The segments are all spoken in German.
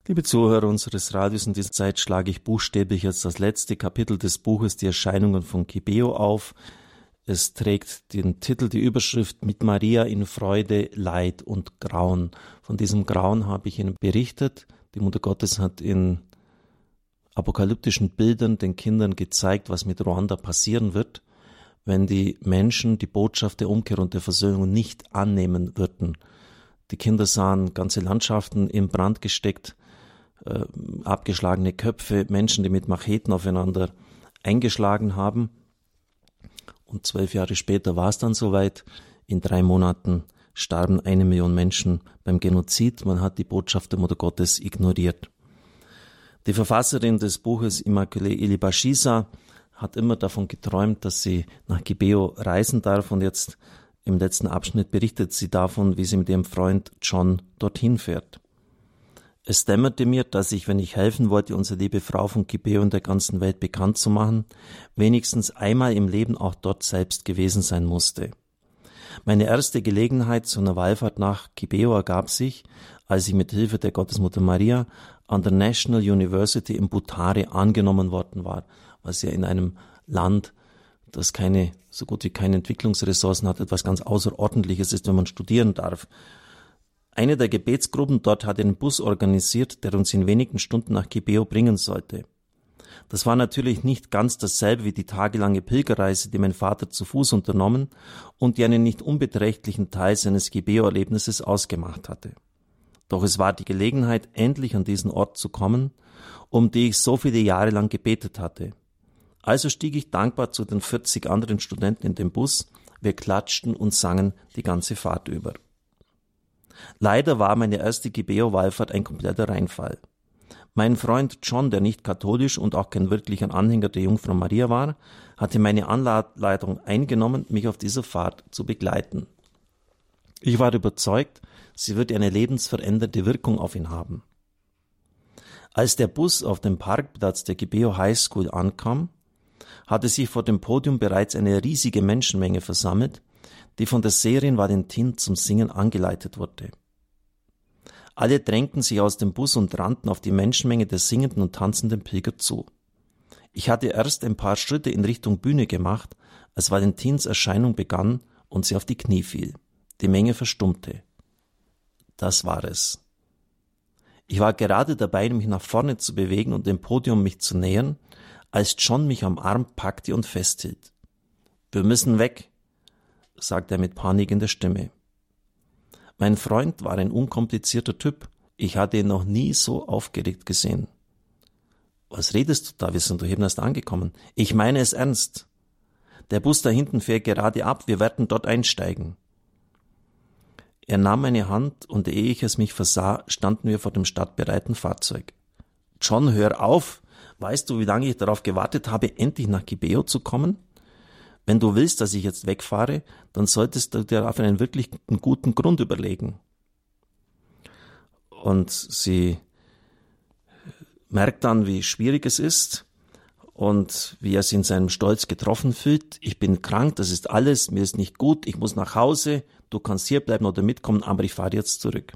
Liebe Zuhörer unseres Radios, in dieser Zeit schlage ich buchstäblich jetzt das letzte Kapitel des Buches Die Erscheinungen von Kibeo auf. Es trägt den Titel, die Überschrift Mit Maria in Freude, Leid und Grauen. Von diesem Grauen habe ich Ihnen berichtet. Die Mutter Gottes hat in apokalyptischen Bildern den Kindern gezeigt, was mit Ruanda passieren wird, wenn die Menschen die Botschaft der Umkehr und der Versöhnung nicht annehmen würden. Die Kinder sahen ganze Landschaften in Brand gesteckt, abgeschlagene Köpfe, Menschen, die mit Macheten aufeinander eingeschlagen haben. Und 12 Jahre später war es dann soweit. In 3 Monaten starben 1 Million Menschen beim Genozid. Man hat die Botschaft der Mutter Gottes ignoriert. Die Verfasserin des Buches, Immaculée Elibashisa, hat immer davon geträumt, dass sie nach Kibeo reisen darf. Und jetzt im letzten Abschnitt berichtet sie davon, wie sie mit ihrem Freund John dorthin fährt. Es dämmerte mir, dass ich, wenn ich helfen wollte, unsere liebe Frau von Kibeo in der ganzen Welt bekannt zu machen, wenigstens einmal im Leben auch dort selbst gewesen sein musste. Meine erste Gelegenheit zu einer Wallfahrt nach Kibeo ergab sich, als ich mit Hilfe der Gottesmutter Maria an der National University in Butare angenommen worden war, was ja in einem Land, das so gut wie keine Entwicklungsressourcen hat, etwas ganz Außerordentliches ist, wenn man studieren darf. Eine der Gebetsgruppen dort hat einen Bus organisiert, der uns in wenigen Stunden nach Kibeo bringen sollte. Das war natürlich nicht ganz dasselbe wie die tagelange Pilgerreise, die mein Vater zu Fuß unternommen und die einen nicht unbeträchtlichen Teil seines Kibeo-Erlebnisses ausgemacht hatte. Doch es war die Gelegenheit, endlich an diesen Ort zu kommen, um die ich so viele Jahre lang gebetet hatte. Also stieg ich dankbar zu den 40 anderen Studenten in den Bus. Wir klatschten und sangen die ganze Fahrt über. Leider war meine erste Kibeo-Wallfahrt ein kompletter Reinfall. Mein Freund John, der nicht katholisch und auch kein wirklicher Anhänger der Jungfrau Maria war, hatte meine Anleitung eingenommen, mich auf dieser Fahrt zu begleiten. Ich war überzeugt, sie würde eine lebensverändernde Wirkung auf ihn haben. Als der Bus auf dem Parkplatz der Kibeo High School ankam, hatte sich vor dem Podium bereits eine riesige Menschenmenge versammelt, die von der Seherin Valentin zum Singen angeleitet wurde. Alle drängten sich aus dem Bus und rannten auf die Menschenmenge der singenden und tanzenden Pilger zu. Ich hatte erst ein paar Schritte in Richtung Bühne gemacht, als Valentins Erscheinung begann und sie auf die Knie fiel. Die Menge verstummte. Das war es. Ich war gerade dabei, mich nach vorne zu bewegen und dem Podium mich zu nähern, als John mich am Arm packte und festhielt. »Wir müssen weg«, sagte er mit Panik in der Stimme. Mein Freund war ein unkomplizierter Typ. Ich hatte ihn noch nie so aufgeregt gesehen. »Was redest du da? Wir sind doch eben erst angekommen.« »Ich meine es ernst. Der Bus da hinten fährt gerade ab. Wir werden dort einsteigen.« Er nahm meine Hand und ehe ich es mich versah, standen wir vor dem startbereiten Fahrzeug. »John, hör auf! Weißt du, wie lange ich darauf gewartet habe, endlich nach Kibeo zu kommen? Wenn du willst, dass ich jetzt wegfahre, dann solltest du dir auf einen wirklich guten Grund überlegen.« Und sie merkt dann, wie schwierig es ist und wie er sich in seinem Stolz getroffen fühlt. »Ich bin krank, das ist alles, mir ist nicht gut, ich muss nach Hause, du kannst hier bleiben oder mitkommen, aber ich fahre jetzt zurück.«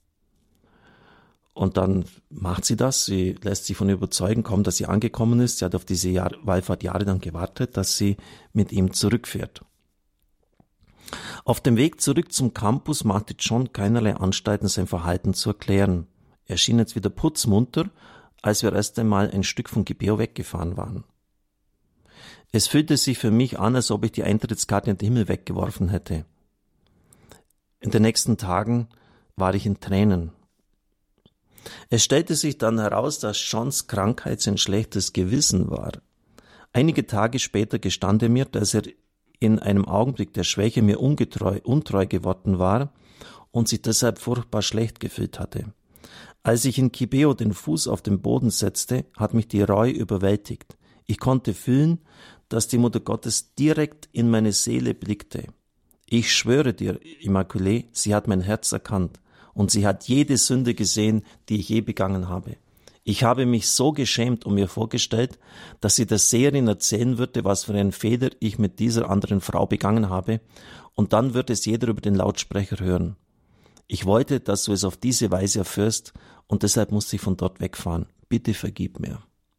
Und dann macht sie das, sie lässt sich von überzeugen, kaum dass sie angekommen ist. Sie hat auf diese Wallfahrt jahrelang gewartet, dass sie mit ihm zurückfährt. Auf dem Weg zurück zum Campus machte John keinerlei Anstalten, sein Verhalten zu erklären. Er schien jetzt wieder putzmunter, als wir erst einmal ein Stück von Kibeo weggefahren waren. Es fühlte sich für mich an, als ob ich die Eintrittskarte in den Himmel weggeworfen hätte. In den nächsten Tagen war ich in Tränen. Es stellte sich dann heraus, dass Johns Krankheit sein schlechtes Gewissen war. Einige Tage später gestand er mir, dass er in einem Augenblick der Schwäche mir untreu geworden war und sich deshalb furchtbar schlecht gefühlt hatte. Als ich in Kibeo den Fuß auf den Boden setzte, hat mich die Reue überwältigt. Ich konnte fühlen, dass die Mutter Gottes direkt in meine Seele blickte. Ich schwöre dir, Immaculée, sie hat mein Herz erkannt. Und sie hat jede Sünde gesehen, die ich je begangen habe. Ich habe mich so geschämt und mir vorgestellt, dass sie der Seherin erzählen würde, was für einen Fehler ich mit dieser anderen Frau begangen habe, und dann wird es jeder über den Lautsprecher hören. Ich wollte, dass du es auf diese Weise erfährst und deshalb musste ich von dort wegfahren. Bitte vergib mir.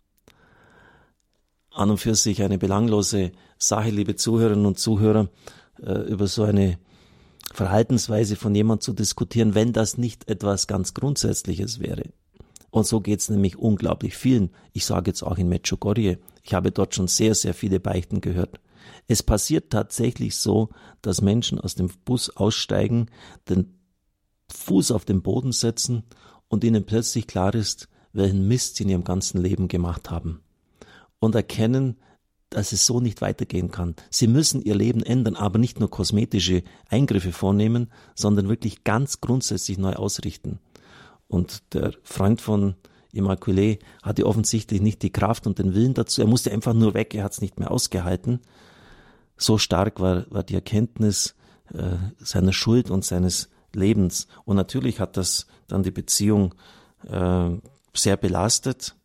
An und für sich eine belanglose Sache, liebe Zuhörerinnen und Zuhörer, über so eine Verhaltensweise von jemandem zu diskutieren, wenn das nicht etwas ganz Grundsätzliches wäre. Und so geht es nämlich unglaublich vielen. Ich sage jetzt auch in Medjugorje, ich habe dort schon sehr, sehr viele Beichten gehört. Es passiert tatsächlich so, dass Menschen aus dem Bus aussteigen, den Fuß auf den Boden setzen und ihnen plötzlich klar ist, welchen Mist sie in ihrem ganzen Leben gemacht haben. Und erkennen, dass es so nicht weitergehen kann. Sie müssen ihr Leben ändern, aber nicht nur kosmetische Eingriffe vornehmen, sondern wirklich ganz grundsätzlich neu ausrichten. Und der Freund von Immaculée hatte offensichtlich nicht die Kraft und den Willen dazu. Er musste einfach nur weg, er hat es nicht mehr ausgehalten. So stark war die Erkenntnis seiner Schuld und seines Lebens. Und natürlich hat das dann die Beziehung sehr belastet.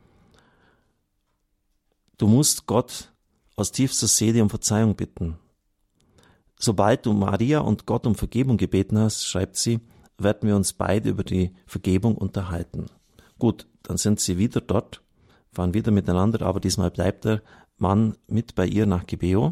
Du musst Gott aus tiefster Seele um Verzeihung bitten. Sobald du Maria und Gott um Vergebung gebeten hast, schreibt sie, werden wir uns beide über die Vergebung unterhalten. Gut, dann sind sie wieder dort, fahren wieder miteinander, aber diesmal bleibt der Mann mit bei ihr nach Gibeo.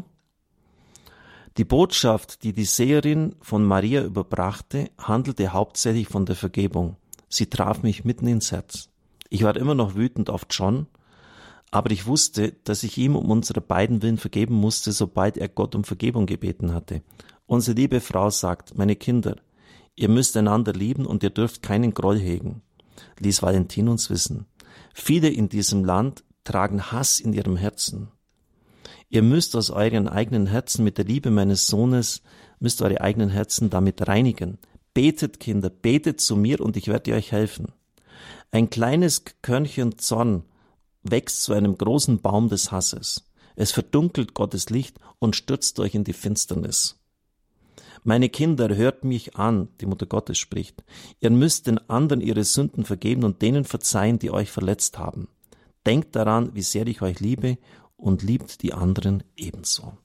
Die Botschaft, die die Seherin von Maria überbrachte, handelte hauptsächlich von der Vergebung. Sie traf mich mitten ins Herz. Ich war immer noch wütend auf John, aber ich wusste, dass ich ihm um unsere beiden Willen vergeben musste, sobald er Gott um Vergebung gebeten hatte. Unsere liebe Frau sagt, meine Kinder, ihr müsst einander lieben und ihr dürft keinen Groll hegen, ließ Valentin uns wissen. Viele in diesem Land tragen Hass in ihrem Herzen. Ihr müsst aus euren eigenen Herzen mit der Liebe meines Sohnes, müsst eure eigenen Herzen damit reinigen. Betet, Kinder, betet zu mir und ich werde euch helfen. Ein kleines Körnchen Zorn wächst zu einem großen Baum des Hasses. Es verdunkelt Gottes Licht und stürzt euch in die Finsternis. Meine Kinder, hört mich an, die Mutter Gottes spricht. Ihr müsst den anderen ihre Sünden vergeben und denen verzeihen, die euch verletzt haben. Denkt daran, wie sehr ich euch liebe und liebt die anderen ebenso.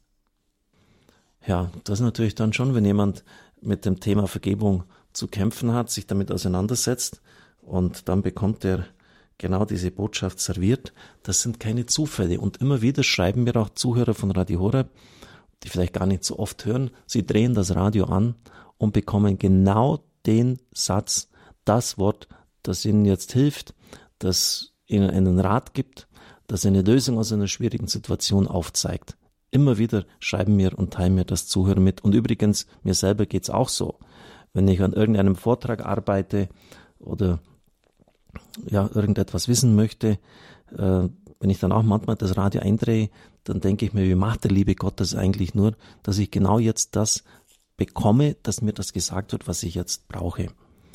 Ja, das ist natürlich dann schon, wenn jemand mit dem Thema Vergebung zu kämpfen hat, sich damit auseinandersetzt und dann bekommt er genau diese Botschaft serviert. Das sind keine Zufälle. Und immer wieder schreiben mir auch Zuhörer von Radio Horeb, die vielleicht gar nicht so oft hören, sie drehen das Radio an und bekommen genau den Satz, das Wort, das ihnen jetzt hilft, das ihnen einen Rat gibt, das eine Lösung aus einer schwierigen Situation aufzeigt. Immer wieder schreiben mir und teilen mir das Zuhören mit. Und übrigens, mir selber geht's auch so. Wenn ich an irgendeinem Vortrag arbeite oder irgendetwas wissen möchte, wenn ich dann auch manchmal das Radio eindrehe, dann denke ich mir, wie macht der liebe Gott das eigentlich nur, dass ich genau jetzt das bekomme, dass mir das gesagt wird, was ich jetzt brauche.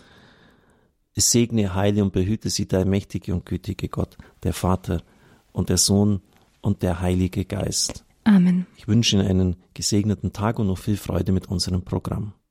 Es segne, heile und behüte sie der mächtige und gütige Gott, der Vater und der Sohn und der Heilige Geist. Amen. Ich wünsche Ihnen einen gesegneten Tag und noch viel Freude mit unserem Programm.